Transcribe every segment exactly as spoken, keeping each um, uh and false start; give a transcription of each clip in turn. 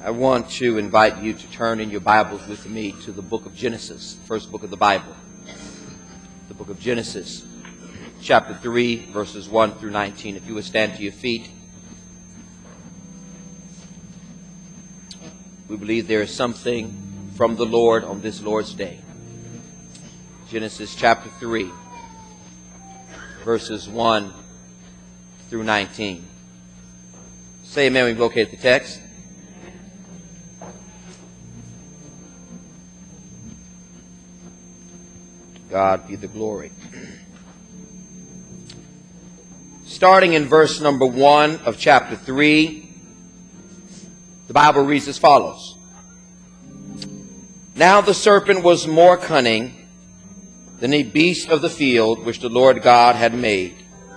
I want to invite you to turn in your Bibles with me to the book of Genesis, first book of the Bible. The book of Genesis, chapter three, verses one through nineteen. If you would stand to your feet. We believe there is something from the Lord on this Lord's day. Genesis chapter three, verses one through nineteen. Say amen when we locate the text. God be the glory. Starting in verse number one of chapter three, the Bible reads as follows. Now the serpent was more cunning than a beast of the field which the Lord God had made.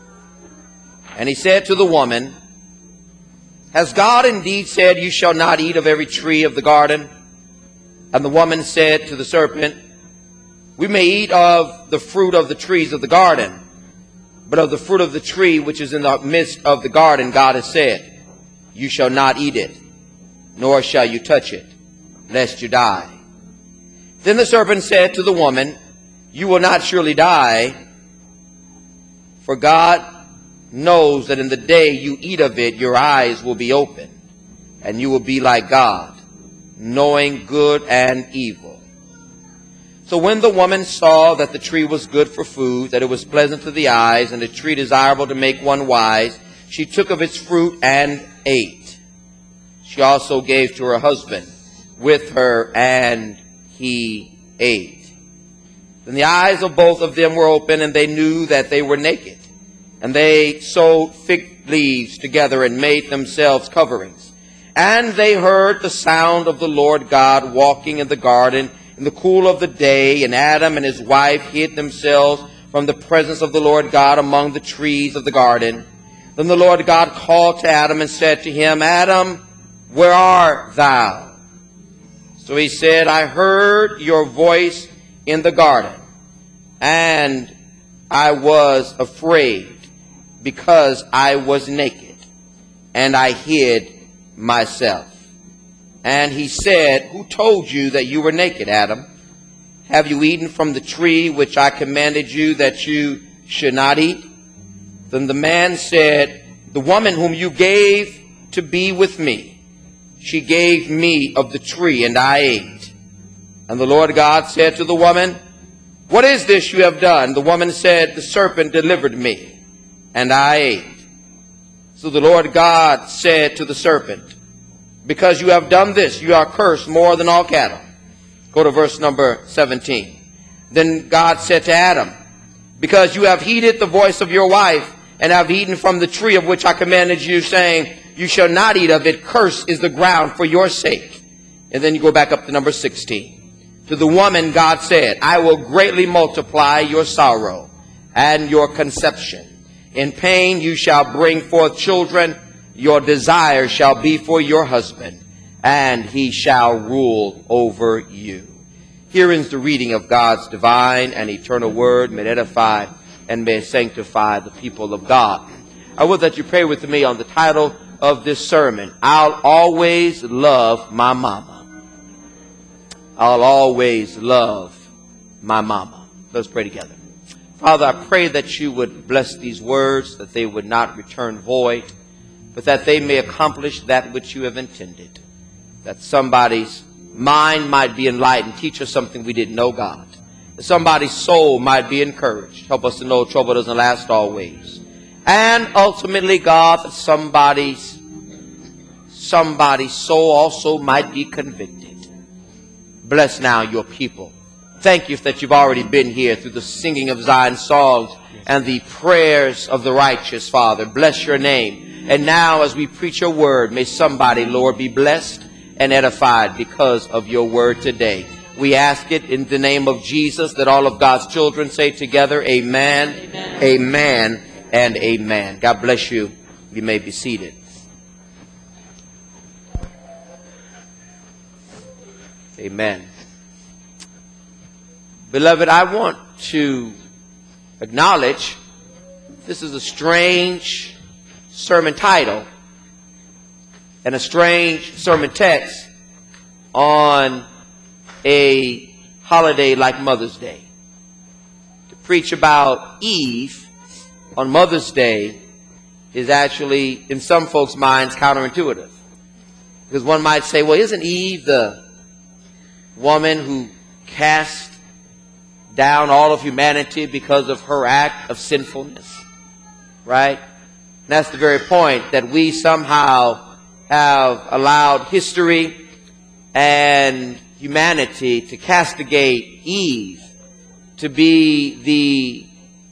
And he said to the woman, Has God indeed said, You shall not eat of every tree of the garden? And the woman said to the serpent, We may eat of the fruit of the trees of the garden, but of the fruit of the tree which is in the midst of the garden, God has said, You shall not eat it, nor shall you touch it, lest you die. Then the serpent said to the woman, You will not surely die, for God knows that in the day you eat of it, your eyes will be opened, and you will be like God, knowing good and evil. So when the woman saw that the tree was good for food, that it was pleasant to the eyes, and the tree desirable to make one wise, she took of its fruit and ate. She also gave to her husband with her, and he ate. Then the eyes of both of them were open, and they knew that they were naked. And they sewed fig leaves together and made themselves coverings. And they heard the sound of the Lord God walking in the garden in the cool of the day, and Adam and his wife hid themselves from the presence of the Lord God among the trees of the garden. Then the Lord God called to Adam and said to him, Adam, where art thou? So he said, I heard your voice in the garden, and I was afraid because I was naked, and I hid myself. And he said, Who told you that you were naked, Adam? Have you eaten from the tree which I commanded you that you should not eat? Then the man said, The woman whom you gave to be with me, she gave me of the tree, and I ate. And the Lord God said to the woman, What is this you have done? The woman said, The serpent delivered me, and I ate. So the Lord God said to the serpent, Because you have done this, you are cursed more than all cattle. Go to verse number seventeen. Then God said to Adam, Because you have heeded the voice of your wife, and have eaten from the tree of which I commanded you, saying, You shall not eat of it, cursed is the ground for your sake. And then you go back up to number sixteen. To the woman God said, I will greatly multiply your sorrow and your conception. In pain you shall bring forth children. Your desire shall be for your husband, and he shall rule over you. Here is the reading of God's divine and eternal word. May it edify and may it sanctify the people of God. I would that you pray with me on the title of this sermon, I'll always love my mama. I'll always love my mama. Let's pray together. Father, I pray that you would bless these words, that they would not return void, but that they may accomplish that which you have intended. That somebody's mind might be enlightened. Teach us something we didn't know, God. That somebody's soul might be encouraged. Help us to know trouble doesn't last always. And ultimately, God, that somebody's, somebody's soul also might be convicted. Bless now your people. Thank you that you've already been here through the singing of Zion songs and the prayers of the righteous, Father. Bless your name. And now as we preach your word, may somebody, Lord, be blessed and edified because of your word today. We ask it in the name of Jesus, that all of God's children say together, Amen, amen, amen, and amen. God bless you. You may be seated. Amen. Beloved, I want to acknowledge this is a strange sermon title and a strange sermon text on a holiday like Mother's Day. To preach about Eve on Mother's Day is actually, in some folks' minds, counterintuitive. Because one might say, well, isn't Eve the woman who cast down all of humanity because of her act of sinfulness? Right? And that's the very point, that we somehow have allowed history and humanity to castigate Eve to be the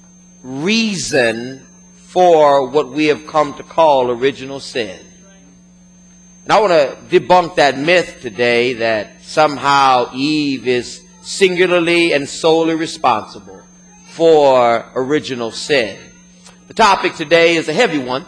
reason for what we have come to call original sin. And I want to debunk that myth today that somehow Eve is singularly and solely responsible for original sin. The topic today is a heavy one,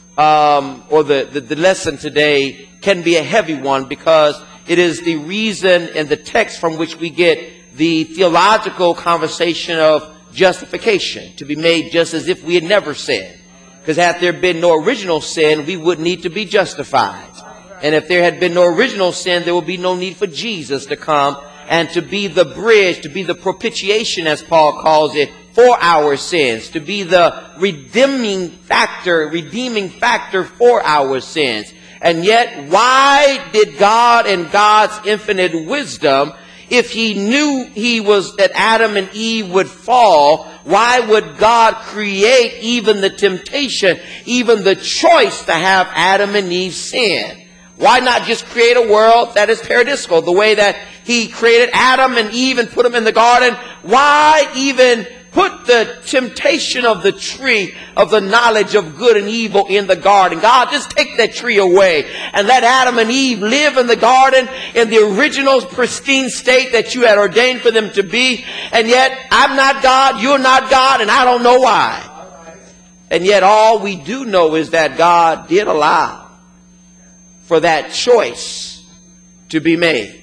um, or the, the, the lesson today can be a heavy one, because it is the reason and the text from which we get the theological conversation of justification, to be made just as if we had never sinned. Because had there been no original sin, we would need to be justified. And if there had been no original sin, there would be no need for Jesus to come and to be the bridge, to be the propitiation, as Paul calls it, for our sins, to be the redeeming factor, redeeming factor for our sins. And yet, why did God, in God's infinite wisdom, if he knew he was that Adam and Eve would fall, why would God create even the temptation, even the choice to have Adam and Eve sin? Why not just create a world that is paradisical, the way that he created Adam and Eve and put them in the garden? Why even put the temptation of the tree of the knowledge of good and evil in the garden? God, just take that tree away and let Adam and Eve live in the garden in the original pristine state that you had ordained for them to be. And yet, I'm not God, you're not God, and I don't know why. And yet, all we do know is that God did allow for that choice to be made.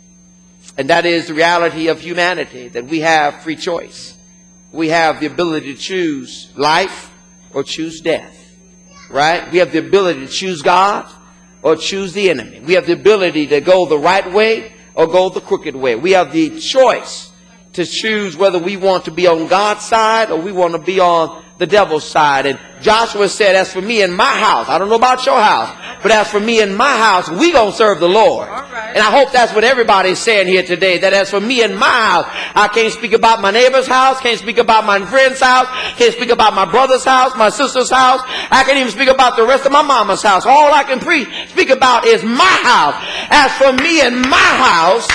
And that is the reality of humanity, that we have free choice. We have the ability to choose life or choose death, right? We have the ability to choose God or choose the enemy. We have the ability to go the right way or go the crooked way. We have the choice to choose whether we want to be on God's side or we want to be on the devil's side. And Joshua said, as for me and my house, I don't know about your house, but as for me and my house, we gonna serve the Lord. Right. And I hope that's what everybody's saying here today, that as for me and my house, I can't speak about my neighbor's house, can't speak about my friend's house, can't speak about my brother's house, my sister's house. I can't even speak about the rest of my mama's house. All I can pre- speak about is my house. As for me and my house,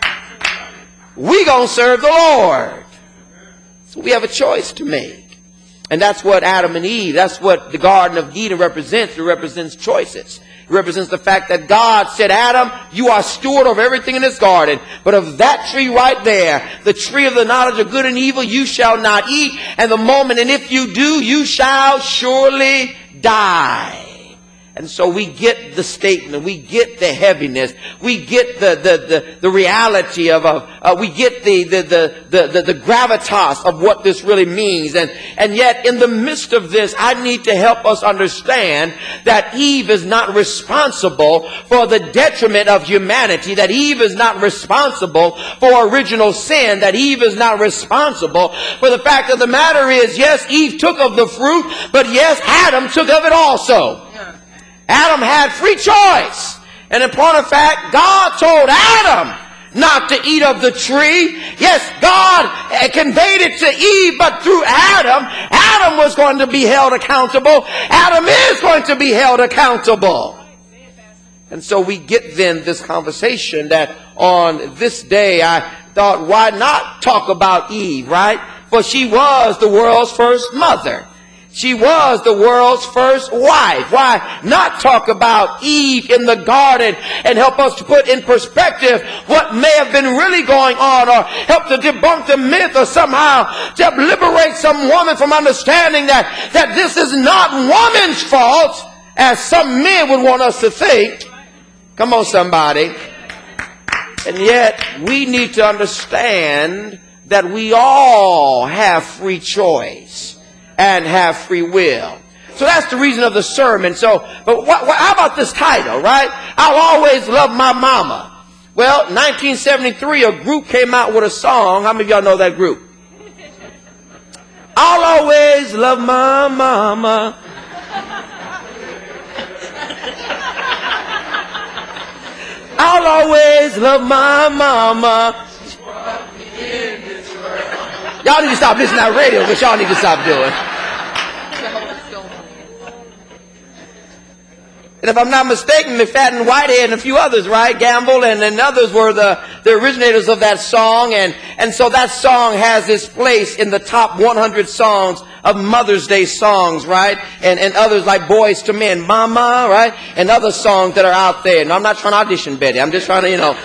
we gonna serve the Lord. So we have a choice to make. And that's what Adam and Eve, that's what the Garden of Eden represents. It represents choices. It represents the fact that God said, Adam, you are steward of everything in this garden, but of that tree right there, the tree of the knowledge of good and evil, you shall not eat. And the moment, and if you do, you shall surely die. And so we get the statement, we get the heaviness, we get the the the, the reality of, of uh, we get the the, the the the the gravitas of what this really means. And and yet in the midst of this, I need to help us understand that Eve is not responsible for the detriment of humanity, that Eve is not responsible for original sin, that Eve is not responsible for the fact of the matter is, yes, Eve took of the fruit, but yes, Adam took of it also. Adam had free choice. And in point of fact, God told Adam not to eat of the tree. Yes, God conveyed it to Eve, but through Adam, Adam was going to be held accountable. Adam is going to be held accountable. And so we get then this conversation that on this day, I thought, why not talk about Eve, right? For she was the world's first mother. She was the world's first wife. Why not talk about Eve in the garden and help us to put in perspective what may have been really going on, or help to debunk the myth, or somehow to liberate some woman from understanding that, that this is not woman's fault, as some men would want us to think. Come on, somebody. And yet we need to understand that we all have free choice and have free will. So that's the reason of the sermon. So, but what, what, how about this title, right? I'll always love my mama. Well, nineteen seventy-three, a group came out with a song. How many of y'all know that group? I'll always love my mama. I'll always love my mama. Y'all need to stop listening to that radio, but y'all need to stop doing. And if I'm not mistaken, McFadden Whitehead and a few others, right? Gamble and, and others were the, the originators of that song. And, and so that song has its place in the top one hundred songs of Mother's Day songs, right? And, and others like Boys to Men, Mama, right? And other songs that are out there. And I'm not trying to audition Betty. I'm just trying to, you know.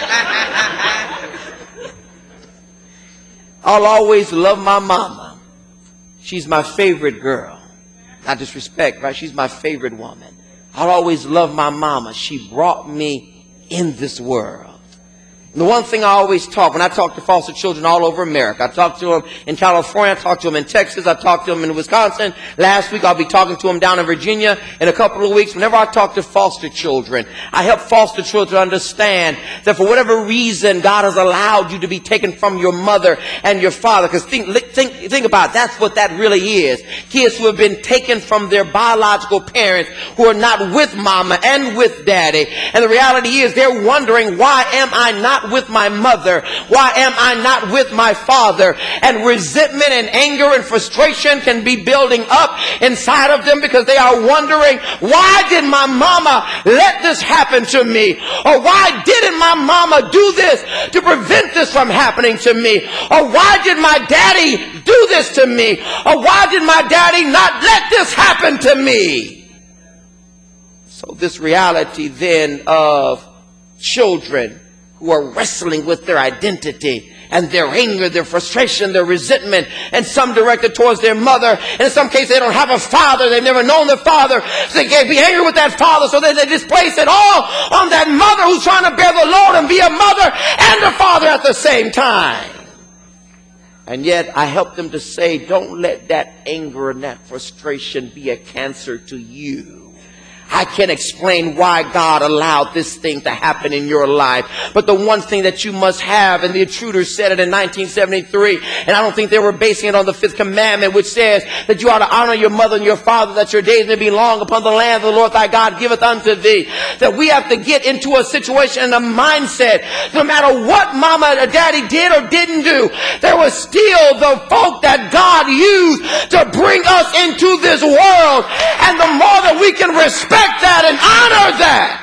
I'll always love my mama. She's my favorite girl. Not disrespect, right? She's my favorite woman. I'll always love my mama. She brought me in this world. And the one thing I always talk, when I talk to foster children all over America, I talk to them in California, I talk to them in Texas, I talk to them in Wisconsin. Last week I'll be talking to them down in Virginia in a couple of weeks. Whenever I talk to foster children, I help foster children understand that for whatever reason God has allowed you to be taken from your mother and your father. Because think, think, think about it, that's what that really is. Kids who have been taken from their biological parents, who are not with mama and with daddy. And the reality is they're wondering, why am I not with my mother? Why am I not with my father? And resentment and anger and frustration can be building up inside of them because they are wondering, why did my mama let this happen to me? Or why didn't my mama do this to prevent this from happening to me? Or why did my daddy do this to me? Or why did my daddy not let this happen to me? So this reality then of children who are wrestling with their identity and their anger, their frustration, their resentment, and some directed towards their mother. And in some cases, they don't have a father. They've never known their father. So they can't be angry with that father. So then they displace it all on that mother who's trying to bear the load and be a mother and a father at the same time. And yet I help them to say, don't let that anger and that frustration be a cancer to you. I can't explain why God allowed this thing to happen in your life. But the one thing that you must have, and the intruders said it in nineteen seventy-three, and I don't think they were basing it on the fifth commandment, which says that you ought to honor your mother and your father, that your days may be long upon the land the Lord thy God giveth unto thee. That we have to get into a situation and a mindset, no matter what mama or daddy did or didn't do, there was still the folk that God used to bring us into this world. And the more that we can respect that and honor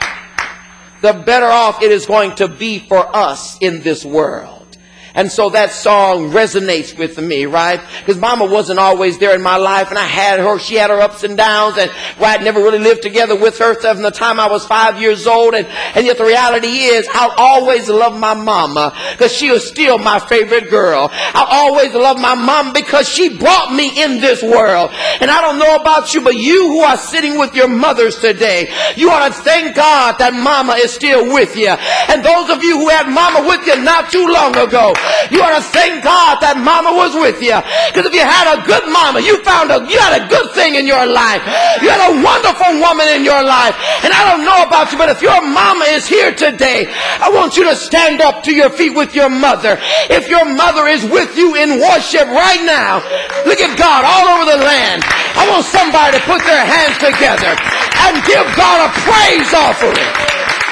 that, the better off it is going to be for us in this world. And so that song resonates with me, right? Because mama wasn't always there in my life, and I had her, she had her ups and downs, and right, never really lived together with her from the time I was five years old. And, and yet the reality is, I'll always love my mama because she was still my favorite girl. I'll always love my mom because she brought me in this world. And I don't know about you, but you who are sitting with your mothers today, you ought to thank God that mama is still with you. And those of you who had mama with you not too long ago, you ought to thank God that mama was with you. Because if you had a good mama, you found a, you had a good thing in your life. You had a wonderful woman in your life. And I don't know about you, but if your mama is here today, I want you to stand up to your feet with your mother. If your mother is with you in worship right now, look at God all over the land. I want somebody to put their hands together and give God a praise offering.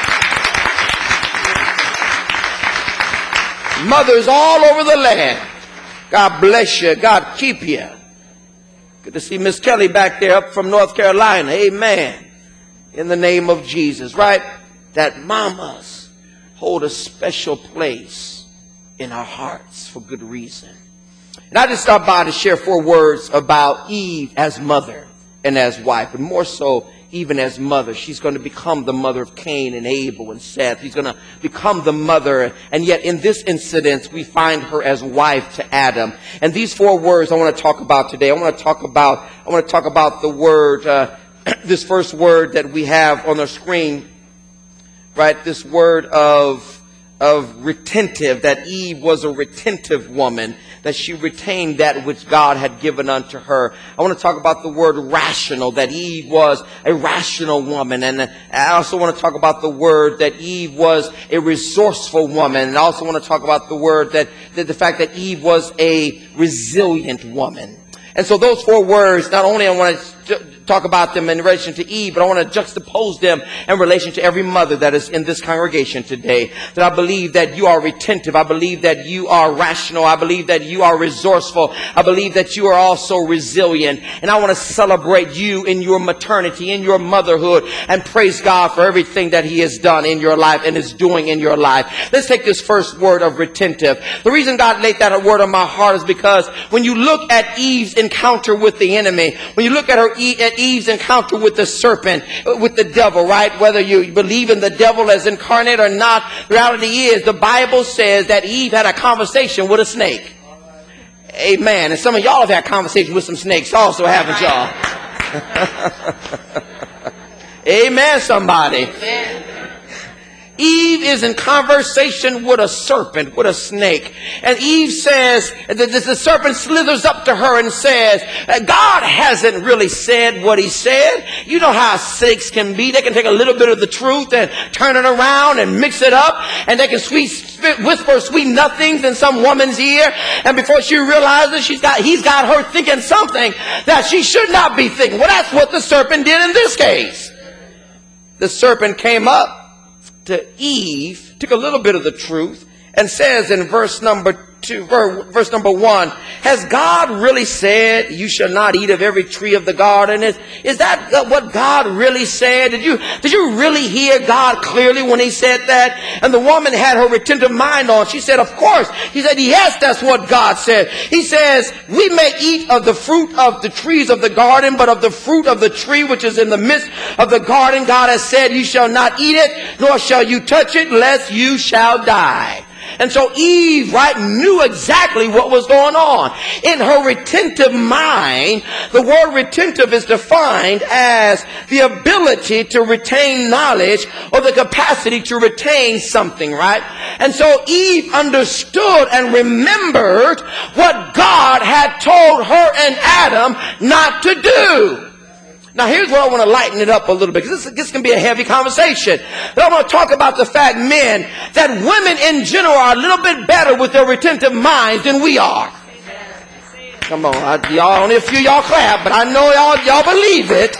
Mothers all over the land, God bless you. God keep you. Good to see Miss Kelly back there up from North Carolina. Amen. In the name of Jesus, right? That mamas hold a special place in our hearts for good reason. And I just stopped by to share four words about Eve as mother and as wife, but more so even as mother. She's going to become the mother of Cain and Abel and Seth. She's going to become the mother. And yet in this incident, we find her as wife to Adam. And these four words I want to talk about today. I want to talk about, I want to talk about the word, uh, this first word that we have on the screen, right? This word of, of retentive, that Eve was a retentive woman. that she retained that which God had given unto her. I want to talk about the word rational, that Eve was a rational woman. And I also want to talk about the word that Eve was a resourceful woman. And I also want to talk about the word that, that the fact that Eve was a resilient woman. And so those four words, not only I want to talk about them in relation to Eve, but I want to juxtapose them in relation to every mother that is in this congregation today. That I believe that you are retentive. I believe that you are rational. I believe that you are resourceful. I believe that you are also resilient. And I want to celebrate you in your maternity, in your motherhood, and praise God for everything that He has done in your life and is doing in your life. Let's take this first word of retentive. The reason God laid that word on my heart is because when you look at Eve's encounter with the enemy, when you look at her at Eve's encounter with the serpent, with the devil, right? Whether you believe in the devil as incarnate or not, the reality is the Bible says that Eve had a conversation with a snake. Amen. And some of y'all have had conversations with some snakes also, haven't y'all? Amen, somebody. Amen. Eve is in conversation with a serpent, with a snake. And Eve says, the, the serpent slithers up to her and says, God hasn't really said what He said. You know how snakes can be. They can take a little bit of the truth and turn it around and mix it up. And they can sweet, whisper sweet nothings in some woman's ear. And before she realizes, she's got, he's got her thinking something that she should not be thinking. Well, that's what the serpent did in this case. The serpent came up to Eve, took a little bit of the truth, and says in verse number two, verse number one, has God really said you shall not eat of every tree of the garden? Is, is that what God really said? Did you, did you really hear God clearly when He said that? And the woman had her retentive mind on. She said, of course. He said, yes, that's what God said. He says, we may eat of the fruit of the trees of the garden, but of the fruit of the tree which is in the midst of the garden, God has said, you shall not eat it, nor shall you touch it, lest you shall die. And so Eve, right, knew exactly what was going on. In her retentive mind, the word retentive is defined as the ability to retain knowledge or the capacity to retain something, right? And so Eve understood and remembered what God had told her and Adam not to do. Now, here's where I want to lighten it up a little bit, because this, this can be a heavy conversation. But I want to talk about the fact, men, that women in general are a little bit better with their retentive minds than we are. Come on, I, y'all, only a few y'all clap, but I know y'all, y'all believe it.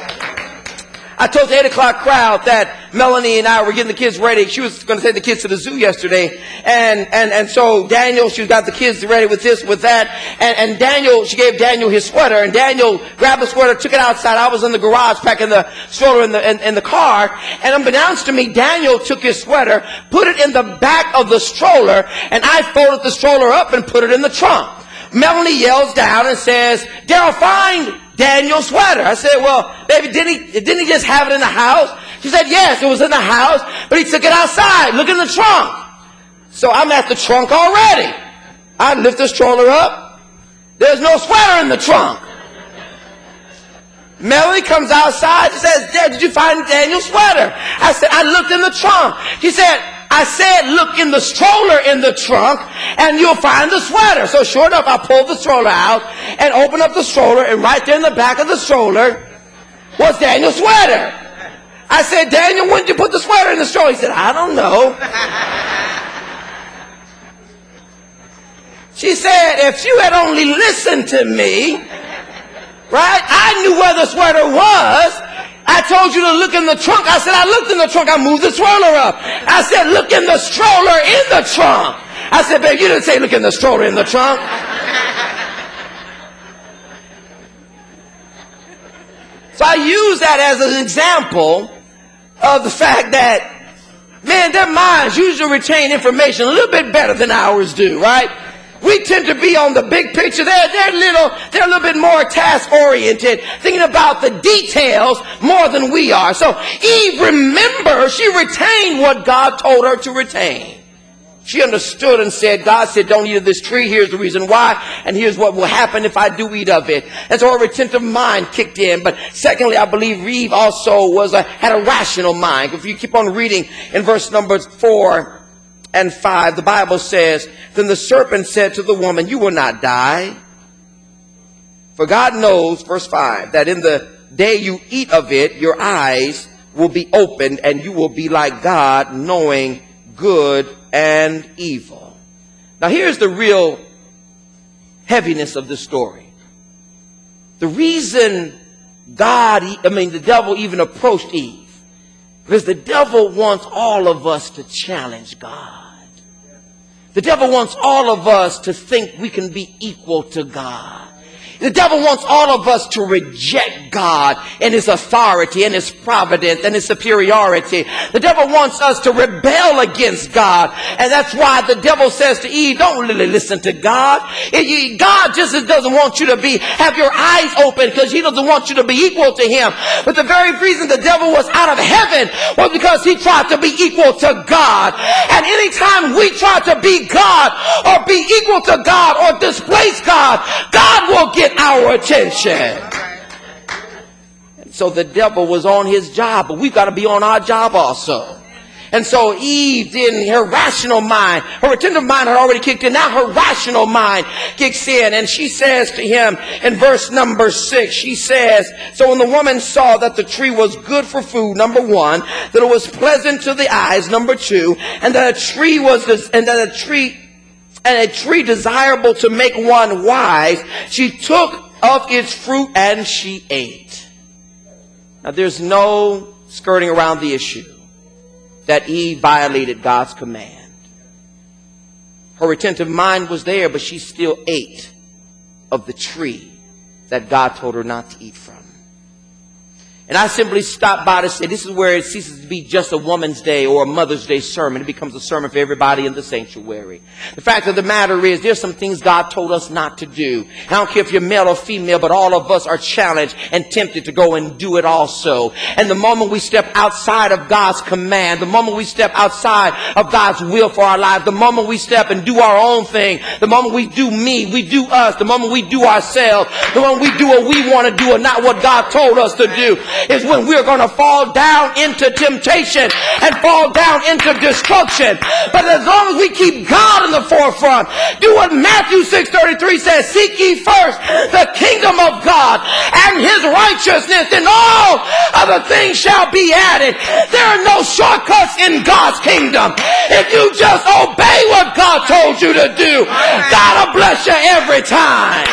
I told the eight o'clock crowd that Melanie and I were getting the kids ready. She was going to take the kids to the zoo yesterday. And, and, and so Daniel, she got the kids ready with this, with that. And, and Daniel, she gave Daniel his sweater. And Daniel grabbed the sweater, took it outside. I was in the garage packing the stroller in the, in, in the car. And unbeknownst to me, Daniel took his sweater, put it in the back of the stroller. And I folded the stroller up and put it in the trunk. Melanie yells down and says, Daryl, find Daniel's sweater. I said, well, baby, didn't he, didn't he just have it in the house? She said, yes, it was in the house, but he took it outside. Look in the trunk. So I'm at the trunk already. I lift the stroller up. There's no sweater in the trunk. Melanie comes outside and says, Dad, did you find Daniel's sweater? I said, I looked in the trunk. She said, I said, look in the stroller in the trunk and you'll find the sweater. So sure enough, I pulled the stroller out and opened up the stroller, and right there in the back of the stroller was Daniel's sweater. I said, Daniel, when did you put the sweater in the stroller? He said, I don't know. She said, if you had only listened to me, right, I knew where the sweater was. I told you to look in the trunk. I said, I looked in the trunk. I moved the stroller up. I said, look in the stroller in the trunk. I said, babe, you didn't say look in the stroller in the trunk. So I use that as an example of the fact that, man, their minds usually retain information a little bit better than ours do, right? We tend to be on the big picture. They're, they're, little, they're a little bit more task-oriented, thinking about the details more than we are. So Eve, remember, she retained what God told her to retain. She understood and said, God said, don't eat of this tree. Here's the reason why. And here's what will happen if I do eat of it. And so her retentive mind kicked in. But secondly, I believe Eve also was a, had a rational mind. If you keep on reading in verse number four, and five, the Bible says, then the serpent said to the woman, you will not die. For God knows, verse five, that in the day you eat of it, your eyes will be opened and you will be like God, knowing good and evil. Now here's the real heaviness of the story. The reason God, I mean the devil even approached Eve, because the devil wants all of us to challenge God. The devil wants all of us to think we can be equal to God. The devil wants all of us to reject God and his authority and his providence and his superiority. The devil wants us to rebel against God. And that's why the devil says to Eve, don't really listen to God. God just doesn't want you to be, have your eyes open, because he doesn't want you to be equal to him. But the very reason the devil was out of heaven was because he tried to be equal to God. And anytime we try to be God or be equal to God or displace God, God will get our attention. And so the devil was on his job, but we've got to be on our job also. And so Eve, in her rational mind, her attentive mind had already kicked in. Now her rational mind kicks in, and she says to him in verse number six, she says, so when the woman saw that the tree was good for food, number one, that it was pleasant to the eyes, number two, and that a tree was, and that a tree and a tree desirable to make one wise, she took of its fruit and she ate. Now there's no skirting around the issue that Eve violated God's command. Her retentive mind was there, but she still ate of the tree that God told her not to eat from. And I simply stopped by to say, this is where it ceases to be just a woman's day or a Mother's Day sermon. It becomes a sermon for everybody in the sanctuary. The fact of the matter is, there's some things God told us not to do. I don't care if you're male or female, but all of us are challenged and tempted to go and do it also. And the moment we step outside of God's command, the moment we step outside of God's will for our lives, the moment we step and do our own thing, the moment we do me, we do us, the moment we do ourselves, the moment we do what we want to do and not what God told us to do, is when we're going to fall down into temptation and fall down into destruction. But as long as we keep God in the forefront, do what Matthew six thirty-three says, seek ye first the kingdom of God and his righteousness, and all other things shall be added. There are no shortcuts in God's kingdom. If you just obey what God told you to do, God will bless you every time.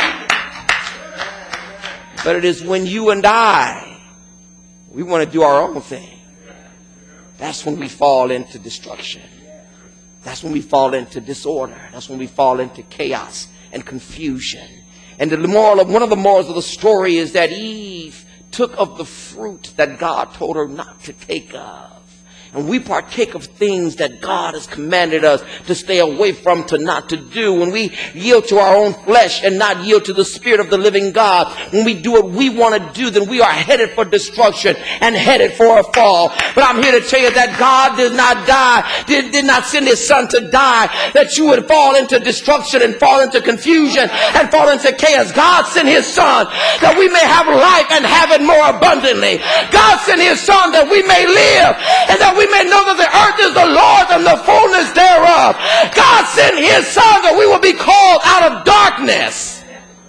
But it is when you and I, we want to do our own thing, that's when we fall into destruction. That's when we fall into disorder. That's when we fall into chaos and confusion. And the moral of, one of the morals of the story is that Eve took of the fruit that God told her not to take of. And we partake of things that God has commanded us to stay away from, to not to do. When we yield to our own flesh and not yield to the Spirit of the living God, when we do what we want to do, then we are headed for destruction and headed for a fall. But I'm here to tell you that God did not die, did, did not send his son to die, that you would fall into destruction and fall into confusion and fall into chaos. God sent his son that we may have life and have it more abundantly. God sent his son that we may live and that we We may know that the earth is the Lord's and the fullness thereof. God sent his son that we will be called out of darkness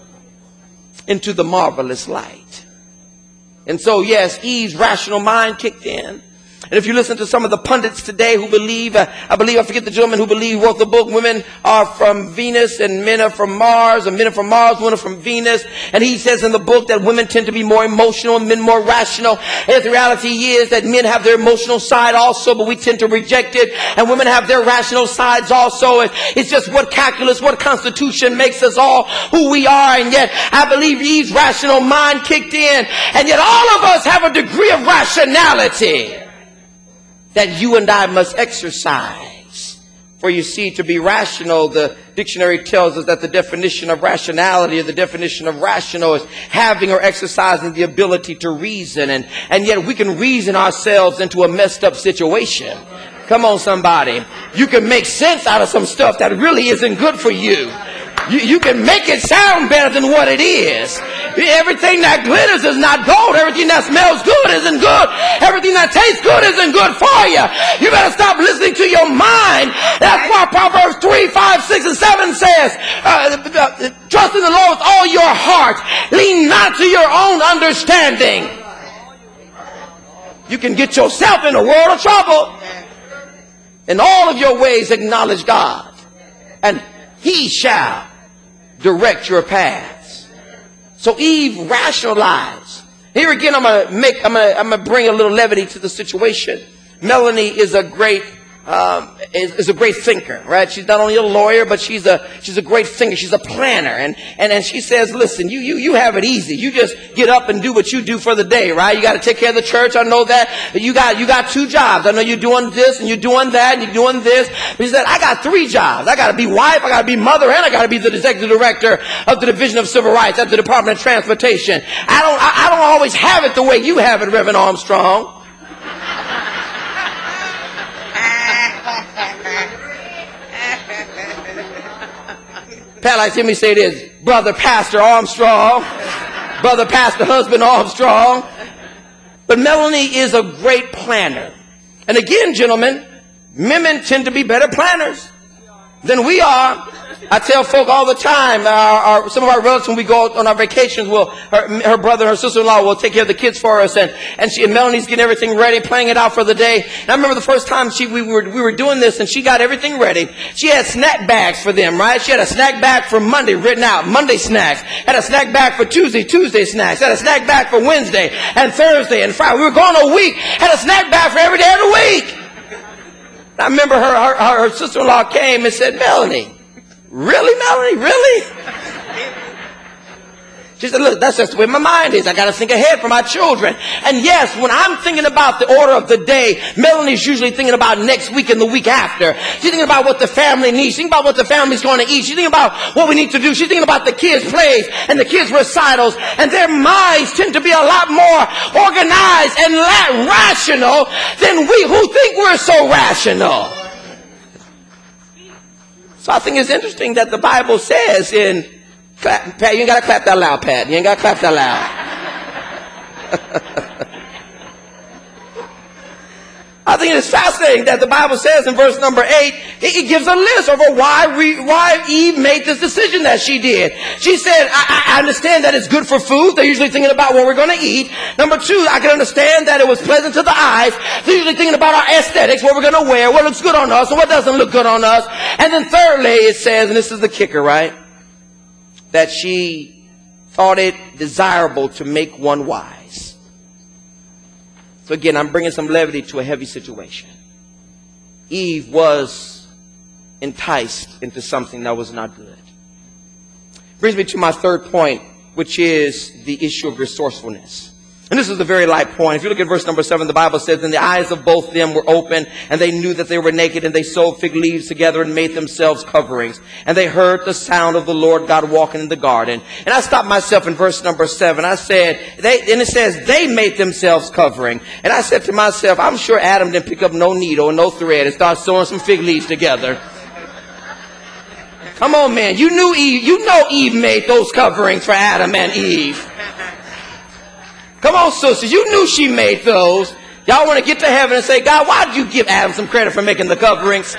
into the marvelous light. And so, yes, Eve's rational mind kicked in. And if you listen to some of the pundits today who believe, uh, I believe, I forget the gentleman who believed, wrote the book, women are from Venus and men are from Mars, and men are from Mars, women are from Venus. And he says in the book that women tend to be more emotional and men more rational. And the reality is that men have their emotional side also, but we tend to reject it. And women have their rational sides also. And it's just what calculus, what constitution makes us all who we are. And yet I believe Eve's rational mind kicked in. And yet all of us have a degree of rationality that you and I must exercise. For you see, to be rational, the dictionary tells us that the definition of rationality, or the definition of rational, is having or exercising the ability to reason. And, and yet we can reason ourselves into a messed up situation. Come on, somebody. You can make sense out of some stuff that really isn't good for you. You, you can make it sound better than what it is. Everything that glitters is not gold. Everything that smells good isn't good. Everything that tastes good isn't good for you. You better stop listening to your mind. That's why Proverbs three, five, six, and seven says, uh, trust in the Lord with all your heart. Lean not to your own understanding. You can get yourself in a world of trouble. In all of your ways acknowledge God, and he shall direct your paths. So Eve rationalized. Here again, I'm gonna make, I'm gonna, I'm gonna bring a little levity to the situation. Melanie is a great, um, is, is a great thinker, right? She's not only a lawyer, but she's a, she's a great thinker. She's a planner, and and and she says, listen, you you you have it easy. You just get up and do what you do for the day, right? You got to take care of the church. I know that. You got you got two jobs. I know you're doing this and you're doing that and you're doing this. But she said, I got three jobs. I got to be wife, I got to be mother, and I got to be the executive director of the Division of Civil Rights at the Department of Transportation. I don't I, I don't always have it the way you have it, Reverend Armstrong. Pat likes to hear me say this, Brother Pastor Armstrong, Brother Pastor Husband Armstrong. But Melanie is a great planner. And again, gentlemen, women tend to be better planners than we are. I tell folk all the time, our, our, some of our relatives, when we go on our vacations, will her, her brother and her sister-in-law will take care of the kids for us, and and, she, and Melanie's getting everything ready, playing it out for the day. And I remember the first time she we were we were doing this, and she got everything ready. She had snack bags for them, right? She had a snack bag for Monday written out, Monday snacks. Had a snack bag for Tuesday, Tuesday snacks. Had a snack bag for Wednesday and Thursday and Friday. We were going a week. Had a snack bag for every day of the week. And I remember her her, her sister-in-law came and said, Melanie. Really, Melanie? Really? She said, look, that's just the way my mind is. I got to think ahead for my children. And yes, when I'm thinking about the order of the day, Melanie's usually thinking about next week and the week after. She's thinking about what the family needs. She's thinking about what the family's going to eat. She's thinking about what we need to do. She's thinking about the kids' plays and the kids' recitals. And their minds tend to be a lot more organized and rational than we who think we're so rational. So I think it's interesting that the Bible says in, clap, Pat, you ain't got to clap that loud, Pat. You ain't got to clap that loud. I think it's fascinating that the Bible says in verse number eight, it, it gives a list over why we, why Eve made this decision that she did. She said, I, I understand that it's good for food. They're usually thinking about what we're going to eat. Number two, I can understand that it was pleasant to the eyes. They're usually thinking about our aesthetics, what we're going to wear, what looks good on us, and what doesn't look good on us. And then thirdly, it says, and this is the kicker, right? That she thought it desirable to make one wise. So again, I'm bringing some levity to a heavy situation. Eve was enticed into something that was not good. Brings me to my third point, which is the issue of resourcefulness. And this is a very light point. If you look at verse number seven, the Bible says, and the eyes of both of them were open, and they knew that they were naked, and they sewed fig leaves together and made themselves coverings. And they heard the sound of the Lord God walking in the garden. And I stopped myself in verse number seven. I said, they, and it says, they made themselves covering. And I said to myself, I'm sure Adam didn't pick up no needle and no thread and start sewing some fig leaves together. Come on, man. You knew Eve. You know Eve made those coverings for Adam and Eve. Come on, sisters. You knew she made those. Y'all want to get to heaven and say, God, why did you give Adam some credit for making the coverings?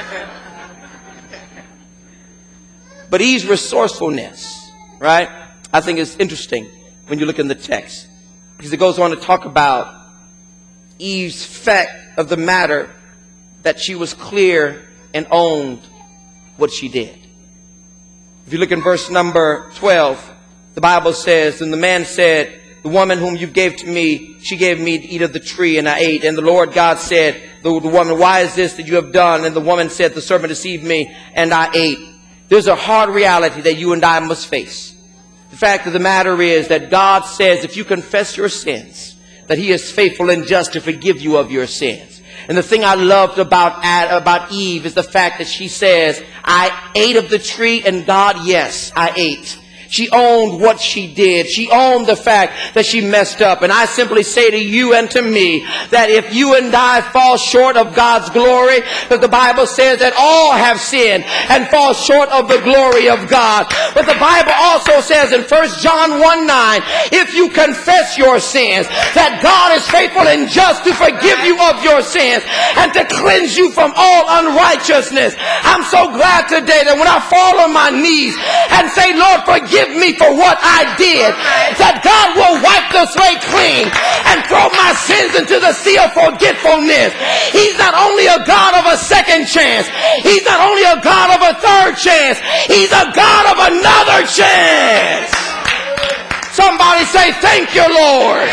But Eve's resourcefulness, right? I think it's interesting when you look in the text. Because it goes on to talk about Eve's fact of the matter that she was clear and owned what she did. If you look in verse number twelve, the Bible says, and the man said, the woman whom you gave to me, she gave me to eat of the tree, and I ate. And the Lord God said, the, the woman, why is this that you have done? And the woman said, the serpent deceived me, and I ate. There's a hard reality that you and I must face. The fact of the matter is that God says, if you confess your sins, that he is faithful and just to forgive you of your sins. And the thing I loved about, about Eve is the fact that she says, I ate of the tree, and God, yes, I ate. She owned what she did. She owned the fact that she messed up. And I simply say to you and to me that if you and I fall short of God's glory, because the Bible says that all have sinned and fall short of the glory of God. But the Bible also says in First John one nine, if you confess your sins, that God is faithful and just to forgive you of your sins and to cleanse you from all unrighteousness. I'm so glad today that when I fall on my knees and say, Lord, forgive me for what I did, that God will wipe the slate clean and throw my sins into the sea of forgetfulness. He's not only a God of a second chance. He's not only a God of a third chance. He's a God of another chance. Somebody say, thank you, Lord.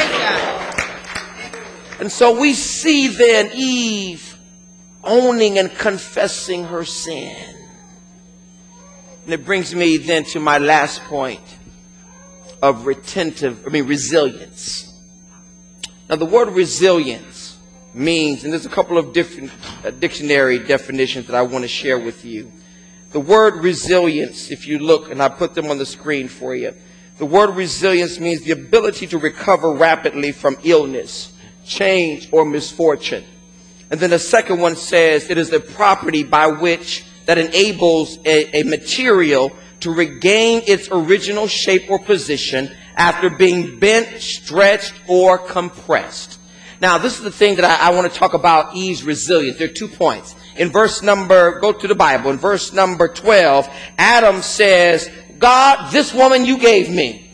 And so we see then Eve owning and confessing her sin. And it brings me then to my last point of retentive, I mean resilience. Now the word resilience means, and there's a couple of different uh, dictionary definitions that I want to share with you. The word resilience, if you look, and I put them on the screen for you. The word resilience means the ability to recover rapidly from illness, change, or misfortune. And then the second one says it is a property by which that enables a, a material to regain its original shape or position after being bent, stretched, or compressed. Now, this is the thing that I, I want to talk about Eve's resilience. There are two points. In verse number, go to the Bible, in verse number twelve, Adam says, God, this woman you gave me.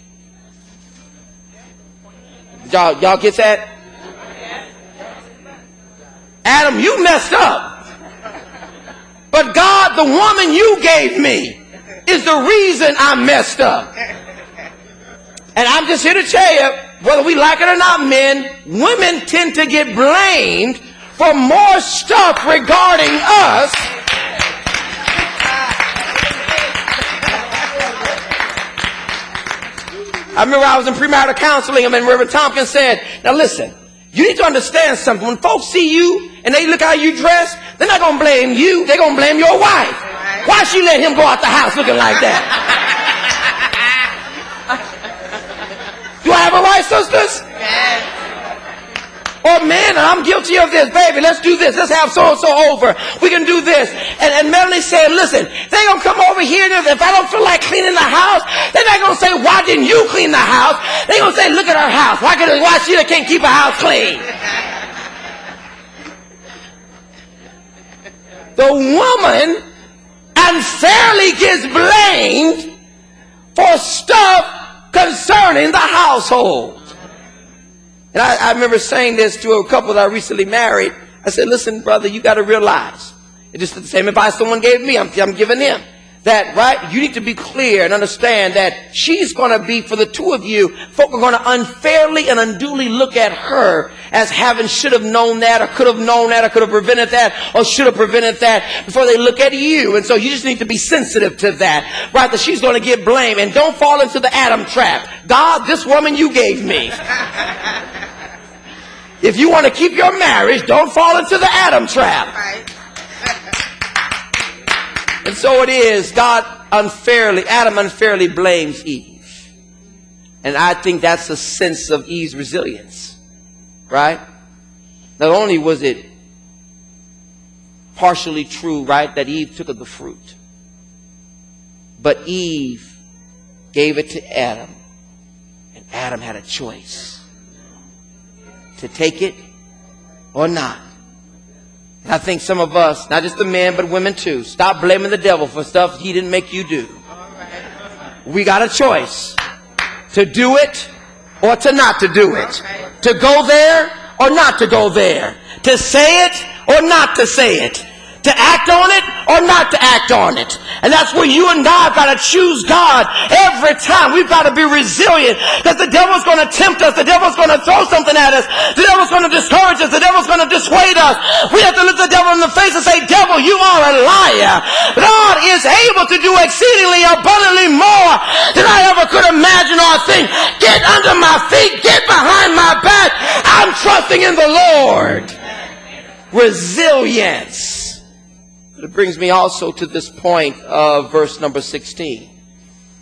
Y'all, y'all get that? Adam, you messed up. But God, the woman you gave me is the reason I messed up. And I'm just here to tell you, whether we like it or not, men, women tend to get blamed for more stuff regarding us I remember I was in premarital counseling and Reverend Tompkins said, now listen, you need to understand something. When folks see you and they look how you dress, they're not going to blame you. They're going to blame your wife. Why she let him go out the house looking like that? Do I have a right, sisters? Or man, I'm guilty of this, baby. Let's do this. Let's have so-and-so over. We can do this. And, and Melanie said, listen, they going to come over here and if I don't feel like cleaning the house, they're not going to say, why didn't you clean the house? They're going to say, look at her house. Why, can, why she can't keep her house clean? The woman unfairly gets blamed for stuff concerning the household. And I, I remember saying this to a couple that I recently married. I said, listen, brother, you got to realize, it's just the same advice someone gave me, I'm, I'm giving them. That, right, you need to be clear and understand that she's going to be, for the two of you, folk are going to unfairly and unduly look at her as having should have known that or could have known that or could have prevented that or should have prevented that before they look at you. And so you just need to be sensitive to that, right, that she's going to get blamed. And don't fall into the Adam trap. God, this woman you gave me. If you want to keep your marriage, don't fall into the Adam trap. Right. And so it is, God unfairly, Adam unfairly blames Eve. And I think that's a sense of Eve's resilience, right? Not only was it partially true, right, that Eve took of the fruit, but Eve gave it to Adam, and Adam had a choice to take it or not. And I think some of us, not just the men, but women too, stop blaming the devil for stuff he didn't make you do. We got a choice to do it or to not to do it. To go there or not to go there. To say it or not to say it. To act on it or not to act on it. And that's where you and I have got to choose God every time. We've got to be resilient because the devil's going to tempt us. The devil's going to throw something at us. The devil's going to discourage us. The devil's going to dissuade us. We have to look the devil in the face and say, devil, you are a liar. God is able to do exceedingly abundantly more than I ever could imagine or think. Get under my feet. Get behind my back. I'm trusting in the Lord. Resilience. It brings me also to this point of verse number sixteen.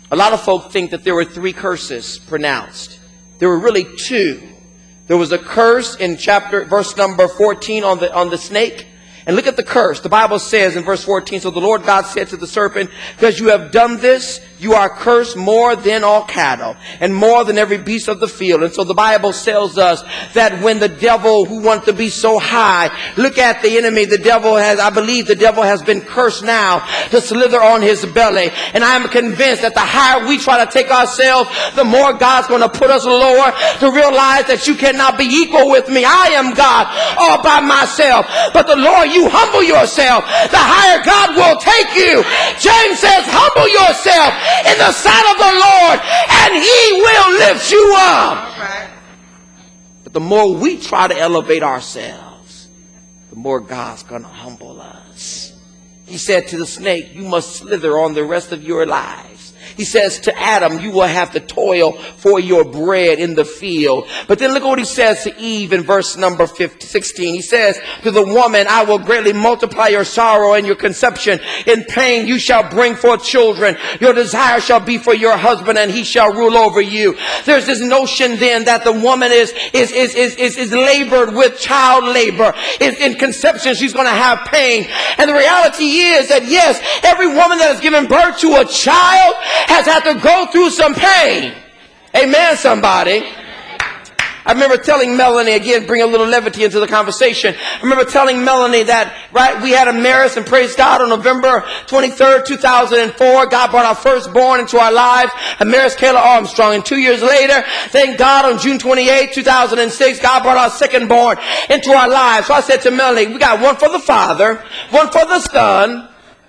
A lot of folk think that there were three curses pronounced. There were really two. There was a curse in chapter, verse number fourteen on the, on the snake. And look at the curse. The Bible says in verse fourteen, so the Lord God said to the serpent, because you have done this, you are cursed more than all cattle and more than every beast of the field. And so the Bible tells us that when the devil, who wants to be so high, look at the enemy, the devil has, I believe the devil has been cursed now to slither on his belly. And I am convinced that the higher we try to take ourselves, the more God's going to put us lower, to realize that you cannot be equal with me. I am God all by myself. But the Lord, you humble yourself, the higher God will take you. James says, humble yourself in the sight of the Lord, and he will lift you up. But the more we try to elevate ourselves, the more God's going to humble us. He said to the snake, you must slither on the rest of your lives. He says to Adam, you will have to toil for your bread in the field. But then look at what he says to Eve in verse number sixteen. He says to the woman, I will greatly multiply your sorrow and your conception. In pain you shall bring forth children. Your desire shall be for your husband, and he shall rule over you. There's this notion then that the woman is, is, is, is, is, is labored with child labor. In, in conception she's going to have pain. And the reality is that yes, every woman that has given birth to a child has had to go through some pain. Amen, somebody. I remember telling Melanie, again, bring a little levity into the conversation. I remember telling Melanie that, right, we had a marriage, and praise God, on November twenty-third, two thousand four, God brought our firstborn into our lives, and married Kayla Armstrong. And two years later, thank God, on June twenty-eighth, two thousand six, God brought our secondborn into our lives. So I said to Melanie, we got one for the Father, one for the Son,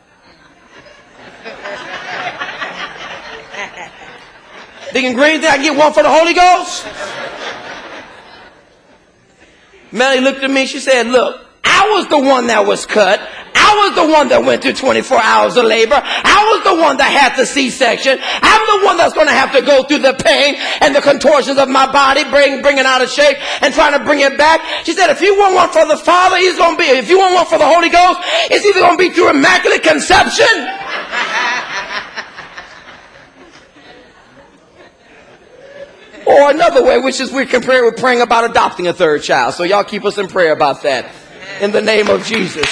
Deacon Green, did I get one for the Holy Ghost? Melanie looked at me. She said, look, I was the one that was cut. I was the one that went through twenty-four hours of labor. I was the one that had the C-section. I'm the one that's going to have to go through the pain and the contortions of my body, bring, bring it out of shape and trying to bring it back. She said, if you want one for the Father, he's going to be, if you want one for the Holy Ghost, it's either going to be through immaculate conception or another way, which is we compare with praying about adopting a third child. So y'all keep us in prayer about that in the name of Jesus.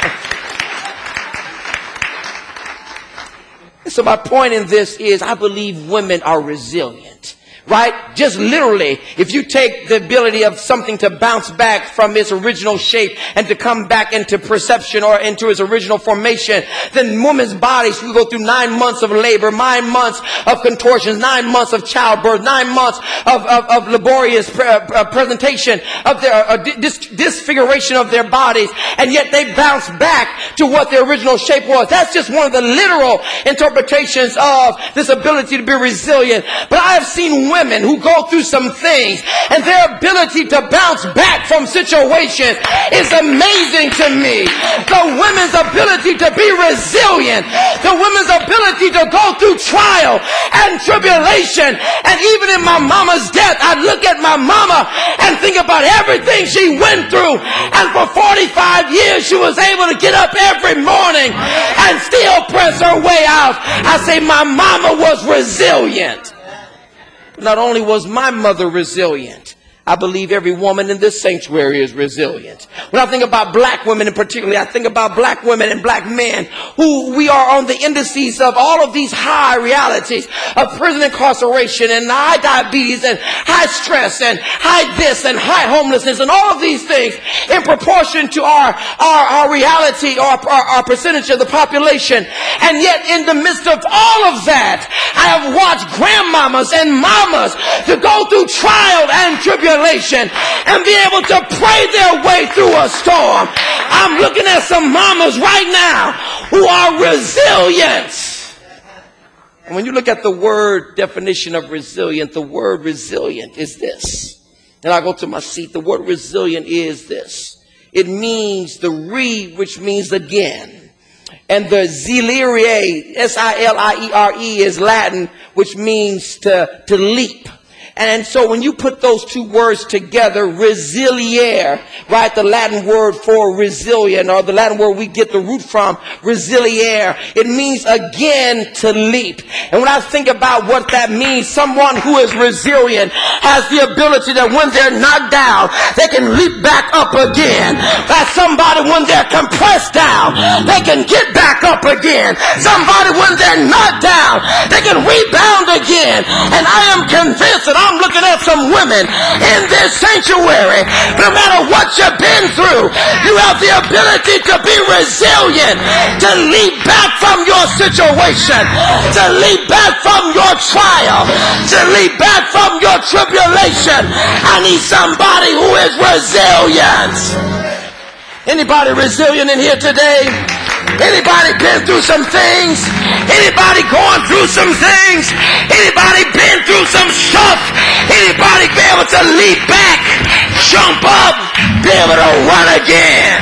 So my point in this is I believe women are resilient. Right? Just literally, if you take the ability of something to bounce back from its original shape and to come back into perception or into its original formation, then women's bodies will go through nine months of labor, nine months of contortions, nine months of childbirth, nine months of, of, of laborious pre- uh, presentation of their uh, dis- disfiguration of their bodies, and yet they bounce back to what their original shape was. That's just one of the literal interpretations of this ability to be resilient. But I have seen women Women who go through some things, and their ability to bounce back from situations is amazing to me. The women's ability to be resilient, the women's ability to go through trial and tribulation. And even in my mama's death, I look at my mama and think about everything she went through, and for forty-five years she was able to get up every morning and still press her way out. I say my mama was resilient. Not only was my mother resilient, I believe every woman in this sanctuary is resilient. When I think about black women in particular, I think about black women and black men who we are on the indices of all of these high realities of prison incarceration and high diabetes and high stress and high this and high homelessness and all of these things in proportion to our, our, our reality or our, our percentage of the population. And yet in the midst of all of that, I have watched grandmamas and mamas to go through trial and tribulation and be able to pray their way through a storm. I'm looking at some mamas right now who are resilient. And when you look at the word definition of resilient, the word resilient is this. And I go to my seat. The word resilient is this. It means the re, which means again. And the zilire, S I L I E R E, is Latin, which means to, to leap. And so when you put those two words together, resiliere, right, the Latin word for resilient, or the Latin word we get the root from, resiliere, it means again to leap. And when I think about what that means, someone who is resilient has the ability that when they're knocked down, they can leap back up again. That's somebody when they're compressed down, they can get back up again. Somebody when they're knocked down, they can rebound again. And I am convinced that I'm looking at some women in this sanctuary. No matter what you've been through, you have the ability to be resilient, to leap back from your situation, to leap back from your trial, to leap back from your tribulation. I need somebody who is resilient. Anybody resilient in here today? Anybody been through some things? Anybody going through some things? Anybody been through some stuff? Anybody be able to leap back, jump up, be able to run again?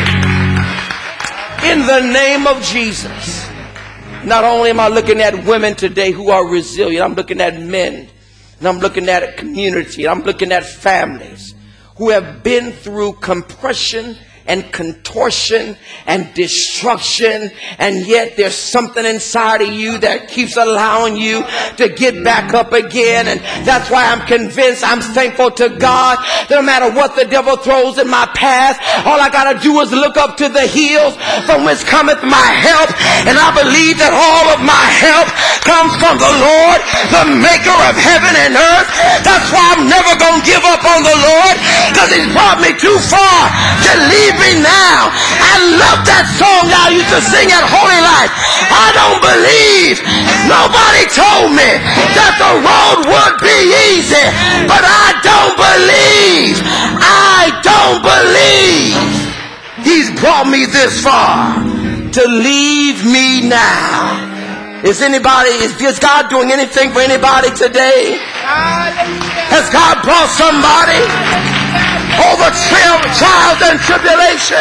In the name of Jesus. Not only am I looking at women today who are resilient, I'm looking at men, and I'm looking at a community, and I'm looking at families who have been through compression and contortion and destruction, and yet there's something inside of you that keeps allowing you to get back up again. And that's why I'm convinced, I'm thankful to God that no matter what the devil throws in my path, all I gotta do is look up to the hills from whence cometh my help. And I believe that all of my help comes from the Lord, the maker of heaven and earth. That's why I'm never gonna give up on the Lord, because he's brought me too far to leave me now. I love that song I used to sing at Holy Life. I don't believe, nobody told me that the road would be easy, but I don't believe, I don't believe he's brought me this far to leave me now. Is anybody, is, is God doing anything for anybody today? Has God brought somebody over trials and tribulation?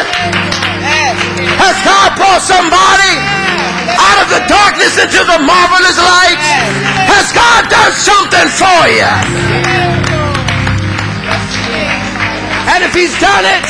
Has God brought somebody out of the darkness into the marvelous light? Has God done something for you? And if he's done it,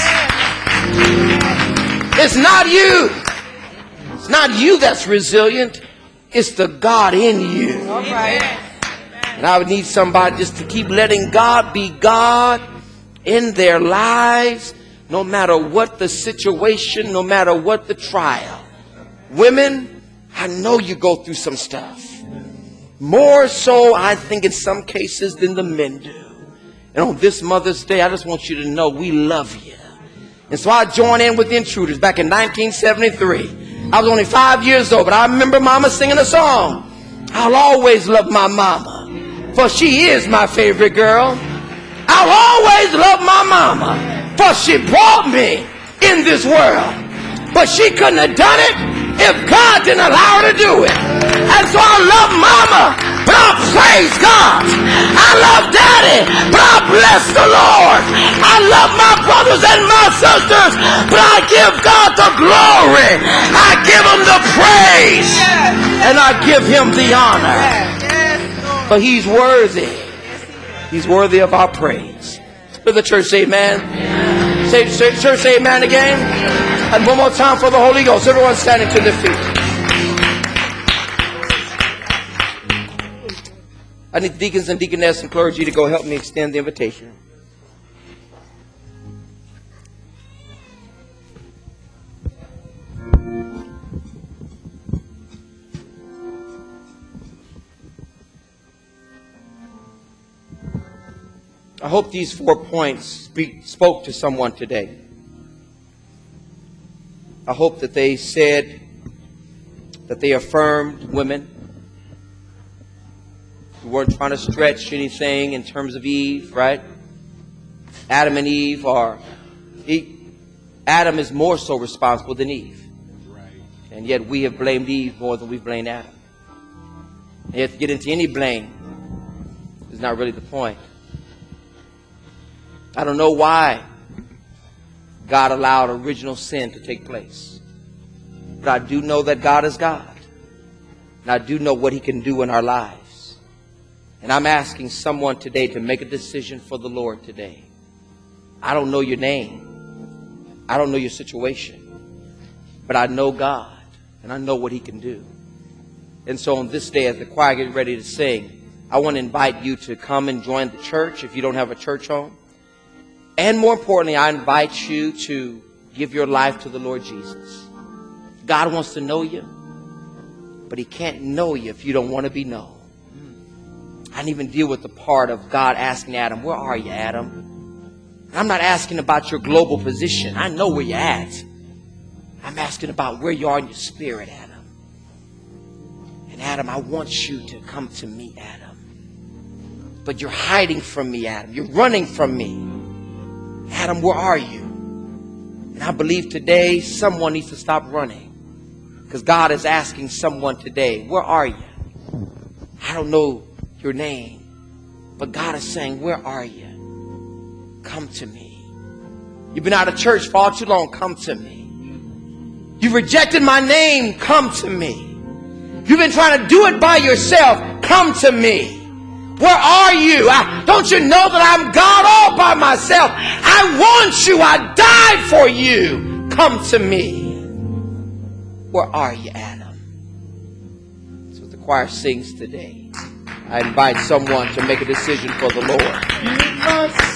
it's not you. It's not you that's resilient. It's the God in you. And I would need somebody just to keep letting God be God in their lives, no matter what the situation, no matter what the trial. Women, I know you go through some stuff. More so, I think, in some cases than the men do. And on this Mother's Day, I just want you to know we love you. And so I joined in with the Intruders back in nineteen seventy-three. I was only five years old, but I remember Mama singing a song. I'll always love my mama, for she is my favorite girl. I'll always love my mama, for she brought me in this world. But she couldn't have done it if God didn't allow her to do it. And so I love mama, but I praise God. I love daddy, but I bless the Lord. I love my brothers and my sisters, but I give God the glory. I give him the praise, and I give him the honor. For he's worthy. He's worthy of our praise. Let the church say amen. Say, say, church say amen again. And one more time for the Holy Ghost. Everyone standing to their feet. I need deacons and deaconess and clergy to go help me extend the invitation. I hope these four points speak, spoke to someone today. I hope that they said, that they affirmed women. We weren't trying to stretch anything in terms of Eve, right? Adam and Eve are, Adam is more so responsible than Eve. And yet we have blamed Eve more than we've blamed Adam. And yet to get into any blame is not really the point. I don't know why God allowed original sin to take place. But I do know that God is God. And I do know what he can do in our lives. And I'm asking someone today to make a decision for the Lord today. I don't know your name. I don't know your situation. But I know God, and I know what He can do. And so on this day, as the choir gets ready to sing, I want to invite you to come and join the church if you don't have a church home. And more importantly, I invite you to give your life to the Lord Jesus. God wants to know you, but He can't know you if you don't want to be known. I didn't even deal with the part of God asking Adam, where are you, Adam? I'm not asking about your global position. I know where you're at. I'm asking about where you are in your spirit, Adam. And Adam, I want you to come to me, Adam. But you're hiding from me, Adam. You're running from me. Adam, where are you? And I believe today someone needs to stop running. Because God is asking someone today, where are you? I don't know your name. But God is saying, where are you? Come to me. You've been out of church for all too long. Come to me. You've rejected my name. Come to me. You've been trying to do it by yourself. Come to me. Where are you? I, don't you know that I'm God all by myself? I want you. I died for you. Come to me. Where are you, Adam? That's what the choir sings today. I invite someone to make a decision for the Lord.